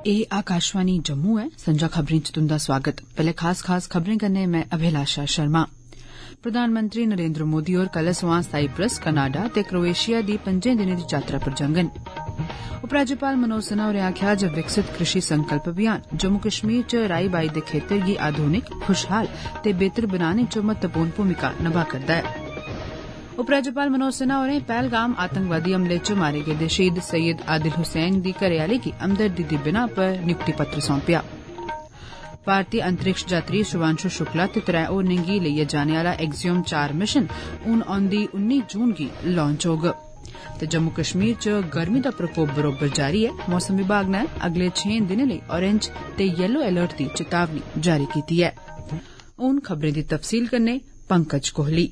ए आकाशवाणी जम्मू है। संजा खबरें च तुंदा स्वागत। पहले खास खबरें कन्नै मैं अभिलाषा शर्मा। प्रधानमंत्री नरेंद्र मोदी होर कल सोयां साइप्रस, कनाडा ते क्रोएशिया दी 5 दिनें दी यात्रा पर जाङन। उपराज्यपाल मनोज सिन्हा होरें आखेआ जे विकसित कृषि संकल्प अभियान जम्मू कश्मीर च राई बाई दे खेतर गी आधुनिक, खुशहाल ते बेहतर बनाने च महत्वपूर्ण भूमिका निभा करदा ऐ। उपराज्यपाल मनोज सिन्हा होरें पहलगाम आतंकवादी हमले च मारे गेदे शहीद सैयद आदिल हुसैन दी घरेआली गी हमदर्दी दी बिनाह पर नियुक्ति पत्र सौंपेआ। भारतीय अंतरिक्ष यात्री शुभांशु शुक्ला ते 3 होरनें गी लेइयै जाने आला एक्सियोम 4 मिशन हून औंदी 19 जून गी लांच होग। ते जम्मू कश्मीर च गर्मी दा प्रकोप बरोबर जारी ऐ। मौसम विभाग ने अगले 6 दिनें लेई ऑरेंज ते येलो अलर्ट दी चेतावनी जारी कीती है। हून खबरें दी तफसील कन्नै पंकज कोहली।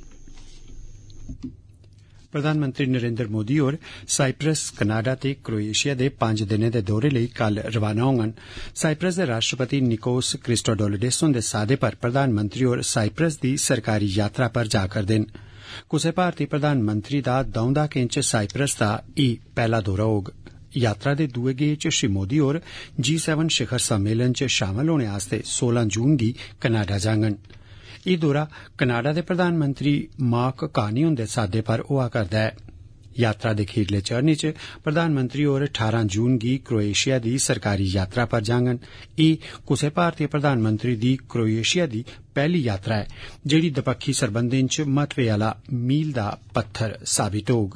प्रधानमंत्री नरेंद्र मोदी होर साइप्रस, कनाडा ते क्रोएशिया दे 5 दिनें दे दौरे लेई कल रवाना होङन। साइप्रस दे राष्ट्रपति निकोस क्रिस्टोडोलिडिस हुंदे सादे पर प्रधानमंत्री होर साइप्रस दी सरकारी यात्रा पर जा करदे न। कुसै भारतीय प्रधानमंत्री दा दौं दहाकें च साइप्रस दा एह पैहला दौरा होग। यात्रा दे दुए गेड़ च श्री मोदी होर G7 शिखर सम्मेलन च शामल होने आस्तै 16 जून गी कनाडा जाङन। एह दौरा कनाडा दे प्रधानमंत्री मार्क कार्नी हुंदे सादे पर होआ करदा ऐ। यात्रा दे खीरले चरण च प्रधानमंत्री होर 18 जून गी क्रोएशिया दी सरकारी यात्रा पर जाङन। एह कुसै भारतीय प्रधानमंत्री दी क्रोएशिया दी पैहली यात्रा ऐ जेहड़ी दपक्खी सरबंधें च महत्वै आला मील दा पत्थर साबित होग।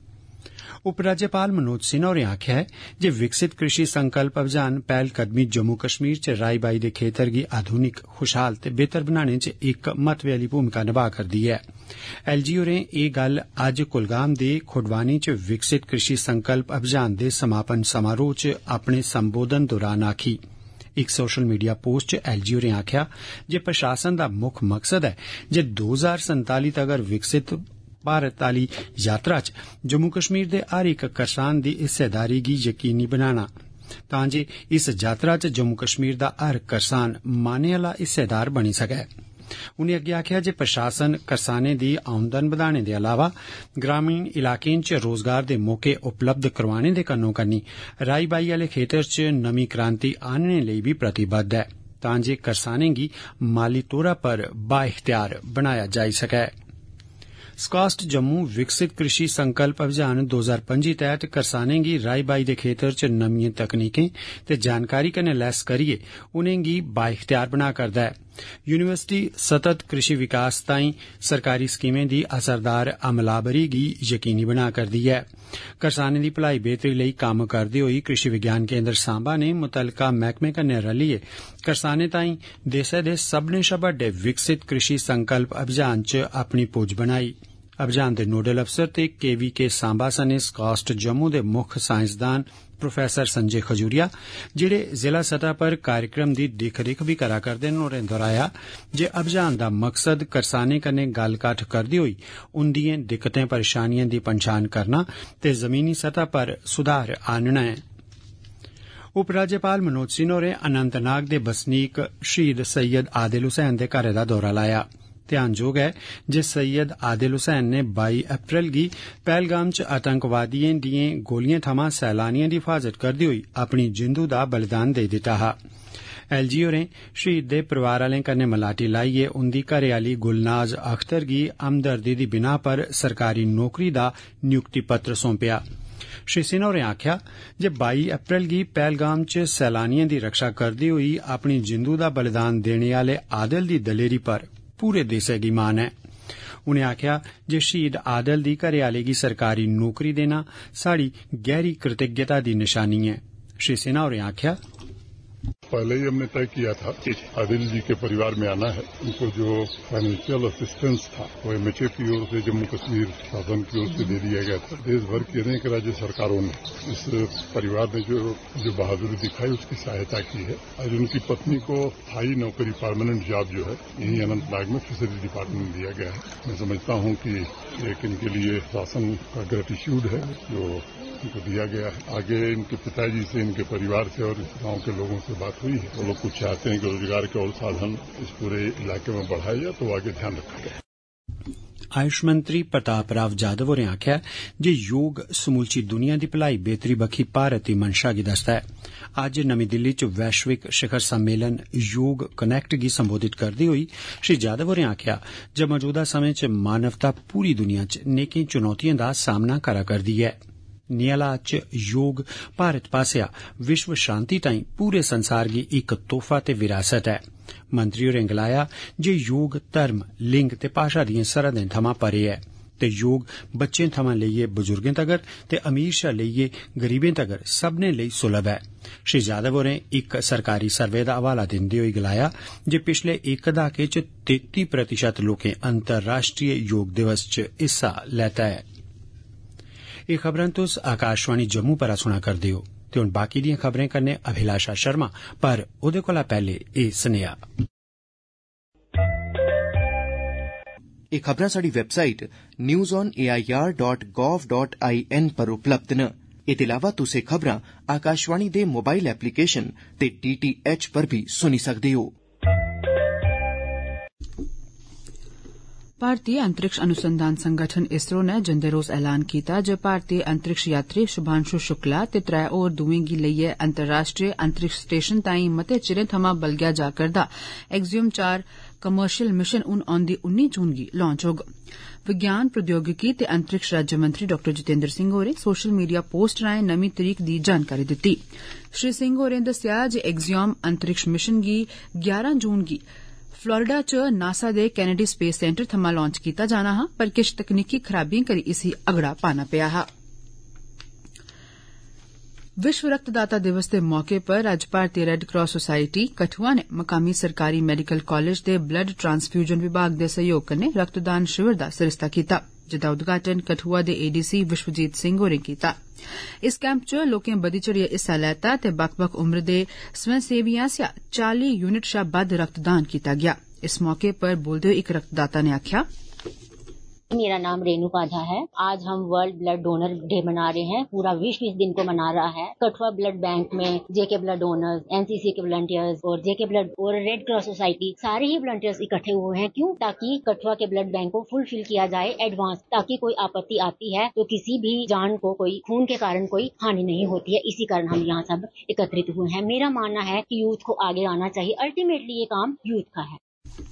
उपराज्यपाल मनोज सिन्हा होरें आखेआ है जे विकसित कृषि संकल्प अभियान पैहलकदमी जम्मू कश्मीर च राई बाई दे खेतर गी आधुनिक, खुशहाल ते बेहतर बनाने च इक महत्वै आली भूमिका निभा करदी ऐ। एलजी होरें एह गल्ल अज्ज कुलगाम दे खुडवानी च विकसित कृषि संकल्प अभियान दे समापन समारोह च अपने संबोधन दौरान आखी। इक सोशल मीडिया पोस्ट च एलजी होरें आखेआ जे प्रशासन दा मुक्ख मकसद ऐ जे 2047 तगर विकसित भारत आली यात्रा च जम्मू कश्मीर दे हर इक करसान दी हिस्सेदारी गी यकीनी बनाना तां जे इस यात्रा च जम्मू कश्मीर दा हर करसान माने आला हिस्सेदार बनी सकै। उनें अग्गे आखेआ जे प्रशासन करसानें दी आमदन बधाने दे अलावा ग्रामीण इलाकें च रोजगार दे मौके उपलब्ध करवाने दे कन्नो कन्नी राई बाई आले खेतर च नमीं क्रांति आनने लेई भी प्रतिबद्ध ऐ तां जे करसानें गी माली तौरा पर बाइख्तियार बनाया जाई सकै। स्कास्ट जम्मू विकसित कृषि संकल्प अभियान 2025 तैहत करसानें गी राई बाई दे खेतर च नमियें तकनीकें ते जानकारी कन्नै लैस करियै उनेंगी बाइख्तियार बना करदा है। यूनिवर्सिटी सतत कृषि विकास ताईं सरकारी स्कीमें दी असरदार अमलावरी गी यकीनी बना करदी ऐ। करसानें दी भलाई बेहतरी लेई कम्म करदे होई कृषि विज्ञान केंद्र सांबा ने मुतलका मैहकमे कन्नै रलियै करसानें ताईं देसै दे सब्भनें शा बड्डे विकसित कृषि संकल्प अभियान च अपनी पुज्ज बनाई। अभियान दे नोडल अफसर ते KVK सांबा सने स्कास्ट जम्मू दे मुक्ख साइंसदान प्रोफेसर संजय खजूरिया जेड़े जिला सतह पर कार्यक्रम दी दिक्ख रिक्ख भी करा करदे न होरें दोहराया जे अभियान दा मकसद करसानें कन्नै गल्ल कत्थ करदे होई उंदियें दिक्कतें परेशानियें दी पंछान करना ते जमीनी सतह पर सुधार आनना है। उपराज्यपाल मनोज सिन्हा होरें अनंतनाग दे बसनीक शहीद सैयद आदिल हुसैन दे घरै दा दौरा लाया। ध्यानजोग है जे सैयद आदिल हुसैन ने 22 अप्रैल गी पहलगाम च आतंकवादियें दियें गोलियें थमां सैलानियें दी हिफाजत करदे होई अपनी जिंदू दा बलिदान देई दित्ता हा। एलजी होरें शहीद दे परिवार आलें कन्नै मलाटी लाइयै उंदी घरेआली गुलनाज अख्तर गी हमदर्दी दी बिनाह पर सरकारी नौकरी दा नियुक्ति पत्र सौंपेआ। श्री सिन्हा होरें आखेआ जे 22 अप्रैल गी पहलगाम च सैलानियें दी रक्षा करदे होई अपनी जिंदू दा बलिदान देने आले आदिल दी दलेरी पर पूरे देसै गी मान है। उनें आखेआ जे शहीद आदिल दी घरेआली गी सरकारी नौकरी देना साड़ी गहरी कृतज्ञता दी निशानी है। श्री सिन्हा होरें आखेआ पहले ही हमने तय किया था आदिल जी के परिवार में आना है। उनको जो फाइनेंशियल असिस्टेंस था वो MHA की ओर से जम्मू कश्मीर शासन की ओर से दे दिया गया था। देश भर की अनेक राज्य सरकारों ने इस परिवार ने जो बहादुरी दिखाई उसकी सहायता की है। आज उनकी पत्नी को स्थायी नौकरी परमानेंट जॉब जो है यही अनंतनाग में फिशरी डिपार्टमेंट में दिया गया है। मैं समझता हूँ कि एक इनके लिए शासन का ग्रेटिट्यूड है जो उनको दिया गया है। आगे इनके पिताजी से, इनके परिवार से और इस गांव के लोगों से बात हुई है। वो लोग कुछ चाहते हैं कि रोजगार के और साधन इस पूरे इलाके में बढ़ाए जाए तो आगे ध्यान रखा जाए। आयुष मंत्री प्रताप राव जाधव होरें आखेआ जे योग समूलची दुनिया दी भलाई बेहतरी बक्खी भारत दी मंशा गी दसदा ऐ। अज्ज नमीं दिल्ली च वैश्विक शिखर सम्मेलन योग कनैक्ट गी संबोधित करदे होई श्री जाधव होरें आखेआ जे मौजूदा समें च मानवता पूरी दुनिया च नेकें चुनौतिएं दा सामना करा करदी ऐ। नेह् हालात च योग भारत पासेआ विश्व शांति ताईं पूरे संसार गी इक तोहफा ते विरासत ऐ। मंत्री होरें गलाया जे योग धर्म लिंग ते भाषा दिएं सरहदें थमां परे ऐ ते योग बच्चें थमां लेइयै बजुर्गें तगर ते अमीर शा लेइयै गरीबें तगर सब्भनें लेई सुलभ ऐ। श्री जाधव होरें इक सरकारी सर्वे दा हवाला दिंदे होई गलाया जे पिछले इक दहाके च 33% लोकें अंतर्राष्ट्रीय योग दिवस च हिस्सा लैता ऐ। एह् खबरां तुस आकाशवाणी जम्मू परा सुना करदे हो ते हुण बाकी दियां खबरें कन्नै अभिलाषा शर्मा, पर ओह्दे कोला पैह्ले एह् सनेहा। एह् खबरां साढ़ी वैबसाइट newsonair.gov.in पर उपलब्ध न। एह्दे अलावा तुस एह् खबरां आकाशवाणी दे मोबाइल एप्लीकेशन ते DTH पर भी सुनी सकदे हो। भारतीय अंतरिक्ष अनुसंधान संगठन इसरो नै जंदे रोज ऐलान कीता जे भारतीय अंतरिक्ष यात्री शुभांशु शुक्ला ते 3 होर दुएं गी लेइयै अंतर्राष्ट्रीय अंतरिक्ष स्टेशन ताईं मते चिरें थमां बलगेआ जा करदा एक्सियम 4 कमर्शियल मिशन हून औंदी 19 जून गी लांच होग। विज्ञान प्रौद्योगिकी ते अंतरिक्ष राज्यमंत्री डॉ जितेंद्र सिंह होरें सोशल मीडिया पोस्ट राएं नमीं तरीक दी जानकारी दित्ती। श्री सिंह होरें दस्सेआ जे एक्सियम अंतरिक्ष मिशन गी 11 जून गी फ्लोरिडा च नासा दे कैनेडी स्पेस सेंटर थमां लांच कीता जाना हा, पर किश तकनीकी खराबियें करी इसी अगड़ा पाना पेआ हा। विश्व रक्तदाता दिवस दे मौके पर अज्ज भारतीय रेड क्रॉस सोसाइटी कठुआ ने मकामी सरकारी मेडिकल कॉलेज दे ब्लड ट्रांसफ्यूजन विभाग दे सहयोग कन्नै रक्तदान शिविर दा सरिस्ता कीता, जेदा उद्घाटन कठुआ दे ADC विश्वजीत सिंह होरें कीता। इस कैंप च लोकें बधी चढ़ियै हिस्सा लैता ते बक्ख-बक्ख उम्र दे स्वयंसेवियें आसेआ 40 यूनिट शा बद्ध रक्तदान कीता गेआ। इस मौके पर बोलदे होई इक रक्तदाता ने आखेआ, मेरा नाम रेणु पाधा है। आज हम वर्ल्ड ब्लड डोनर डे मना रहे हैं। पूरा विश्व इस दिन को मना रहा है। कठुआ ब्लड बैंक में जेके ब्लड डोनर्स, NCC के वॉलंटियर्स और जेके ब्लड और रेड क्रॉस सोसाइटी सारे ही वॉलंटियर्स इकट्ठे हुए हैं। क्यों? ताकि कठुआ के ब्लड बैंक को फुलफिल किया जाए एडवांस, ताकि कोई आपत्ति आती है तो किसी भी जान को कोई खून के कारण कोई हानि नहीं होती है। इसी कारण हम यहाँ सब एकत्रित हुए हैं। मेरा मानना है कि यूथ को आगे आना चाहिए। अल्टीमेटली ये काम यूथ का है।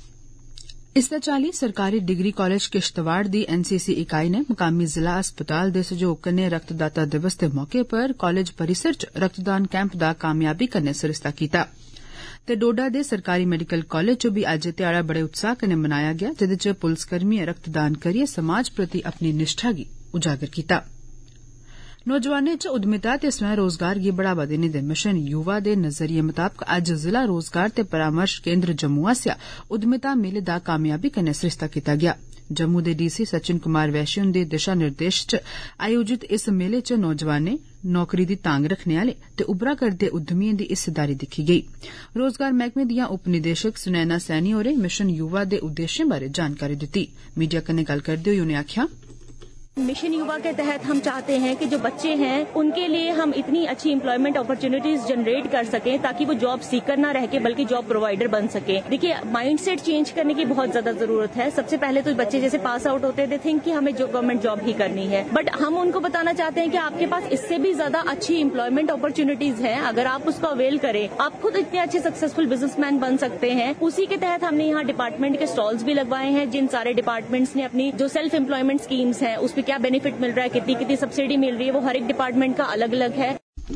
इस चाल्ली सरकारी डिग्री कॉलेज किश्तवाड़ दी NCC इकाई ने मुकामी जिला अस्पताल दे सहयोग कन्नै रक्तदाता दिवस दे मौके पर कॉलेज परिसर च रक्तदान कैंप दा कामयाबी कन्नै सरिस्ता कीता ते डोडा दे सरकारी मेडिकल कॉलेज च भी अज्ज ध्याड़ा बड़े उत्साह कन्नै मनाया गेआ, जेदे च पुलसकर्मियें रक्तदान करियै समाज प्रति अपनी निष्ठा गी उजागर कीता। नौजवानें च उद्यमिता ते स्वयं रोजगार गी बढ़ावा देने दे मिशन युवा दे नजरिये मताबक अज्ज जिला रोजगार ते परामर्श केन्द्र जम्मू आसेआ उद्यमिता मेले दा कामयाबी कन्नै सरिस्ता कीता गेआ। जम्मू दे DC सचिन कुमार वैश्य हुंदे दिशा निर्देश च आयोजित इस मेले च नौजवानें, नौकरी दी तांग रखने आले ते उभरा करदे उद्यमिएं दी हिस्सेदारी दिक्खी गेई। रोजगार मैहकमे दियां उप निदेशक सुनैना सैनी होरें मिशन युवा दे उद्देश्यें बारै जानकारी दित्ती। मीडिया कन्नै गल्ल करदे होई उनें आखेआ, मिशन युवा के तहत हम चाहते हैं कि जो बच्चे हैं उनके लिए हम इतनी अच्छी एम्प्लॉयमेंट अपॉर्चुनिटीज जनरेट कर सकें ताकि वो जॉब सीकर ना रह के बल्कि जॉब प्रोवाइडर बन सके। देखिए, माइंडसेट चेंज करने की बहुत ज्यादा जरूरत है। सबसे पहले तो बच्चे जैसे पास आउट होते थे थिंक कि हमें जो गवर्नमेंट जॉब ही करनी है, बट हम उनको बताना चाहते हैं कि आपके पास इससे भी ज्यादा अच्छी एम्प्लॉयमेंट अपॉर्चुनिटीज हैं। अगर आप उसको अवेल करें, आप खुद इतने अच्छे सक्सेसफुल बिजनेसमैन बन सकते हैं। उसी के तहत हमने यहाँ डिपार्टमेंट के स्टॉल्स भी लगवाए हैं, जिन सारे डिपार्टमेंट्स ने अपनी जो सेल्फ एम्प्लॉयमेंट स्कीम्स हैं उस पर क्या बेनिफिट मिल रहा है, कितनी सब्सिडी मिल रही है, वो हर एक डिपार्टमेंट का अलग अलग है।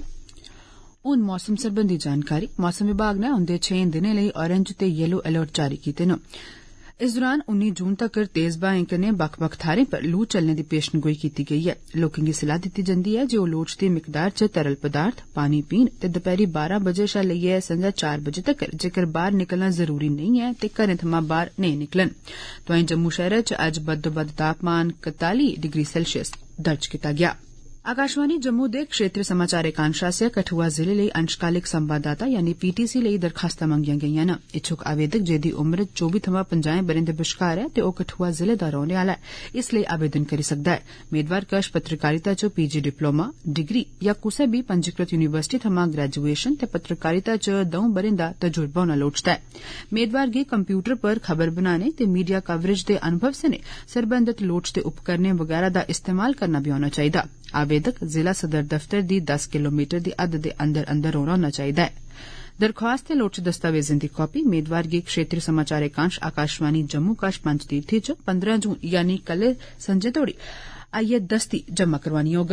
हून मौसम सरबंधी जानकारी। मौसम विभाग ने औंदे 6 दिनें लेई ऑरेंज ते येलो अलर्ट जारी कीते न। इस दौरान 19 जून तक्कर तेज ब्हाएं कन्नै बक्ख-बक्ख थाहरें पर लू चलने दी पेशनगोई कीती गेई ऐ। लोकें गी सलाह दित्ती जंदी ऐ जे ओह् लोड़चदी मिकदार च तरल पदार्थ पानी पीन ते दपैह्री 12 बजे शा लेइयै संझा 4 बजे तक्कर जेकर बाहर निकलना जरूरी नेईं ऐ ते घरें थमां बाहर नेईं निकलन। तोआईं जम्मू शैह्रा च अज्ज बद्धोबद्ध तापमान 41 डिग्री सेल्सियस दर्ज कीता गेआ। आकाशवाणी जम्मू दे क्षेत्रीय समाचार एकांश आसेआ कठुआ जिले लेई अंशकालिक संवाददाता यानी पीटीसी लेई दरखास्तां मंगियां गेईआं न। इच्छुक आवेदक जेदी उम्र 24 थमां 50 ब'रें दे बश्कार ऐ ते ओह कठुआ जिले दा रौह्ने आह्ला ऐ, इसलेई आवेदन करी सकदा ऐ। मेदवार कश पत्रकारिता च पीजी डिप्लोमा, डिग्री या कुसै बी पंजीकृत यूनिवर्सिटी थमां ग्रेजुएशन ते पत्रकारिता च 2 ब'रें दा तजुर्बा होना लोड़चदा ऐ। मेदवार गी कंप्यूटर पर खबर बनाने ते मीडिया कवरेज दे अनुभव सने सरबंधत लोड़चदे उपकरणें वगैरा दा इस्तेमाल करना बी औना चाहिदा। आवेदक जिला सदर दफ्तर दी 10 किलोमीटर दी हद दे अंदर अंदर रौह्ना होना चाहिदा ऐ। दरख्वास्त ते लोड़चदे दस्तावेजें दी कापी मेदवार गी क्षेत्रीय समाचार एकांश आकाशवाणी जम्मू कश पंजतीर्थी च 15 जून यानी कल संझे तोड़ी आइयै दस्ती जमा करवानी होग।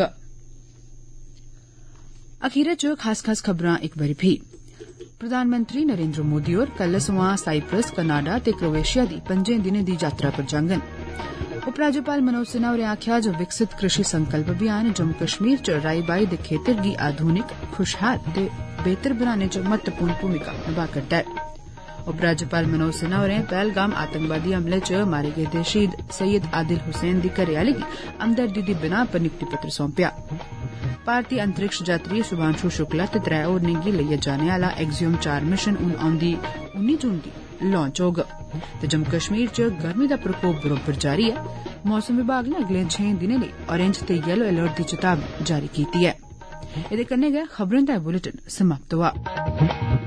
अखीरै च खास खबरां इक बारी फ्ही। प्रधानमंत्री नरेंद्र मोदी होर कल सोआं साइप्रस, कनाडा ते क्रोएशिया दी 5 दिनें दी यात्रा पर जाङन। उपराज्यपाल मनोज सिन्हा होरें आखेआ जे विकसित कृषि संकल्प अभियान जम्मू कश्मीर च राई बाई दे खेतर गी आधुनिक, खुशहाल ते बेहतर बनाने च महत्वपूर्ण भूमिका निभा करदा ऐ। उपराज्यपाल मनोज सिन्हा होरें पहलगाम आतंकवादी हमले च मारे गेदे शहीद सैयद आदिल हुसैन दी घरेआली गी हमदर्दी दी बिनाह पर नियुक्ति पत्र सौंपेआ। भारतीय अंतरिक्ष यात्री शुभांशु शुक्ला ते 3 होरनें गी लेइयै जाने आह्ला एक्सियम 4 मिशन हून औंदी 19 जून गी लांच होग। ते जम्मू कश्मीर च गर्मी दा प्रकोप बरोबर जारी ऐ। मौसम विभाग ने अगले 6 दिनें लेई ऑरेंज ते येलो अलर्ट दी चेतावनी जारी कीती ऐ। एह्दे कन्नै गै खबरें दा बुलेटिन समाप्त होआ।